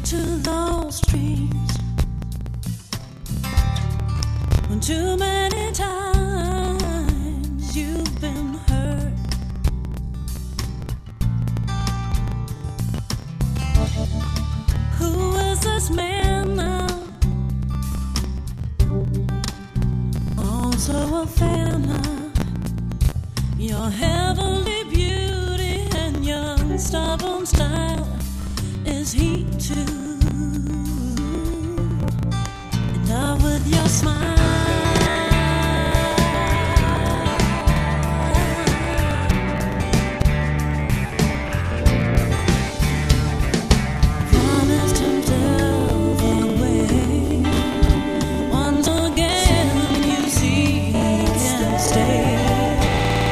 to those dreams. When too many times you've been hurt. Who is this man now? Also a fan of your heavenly beauty and your stubborn style. Is he too in love with your smile?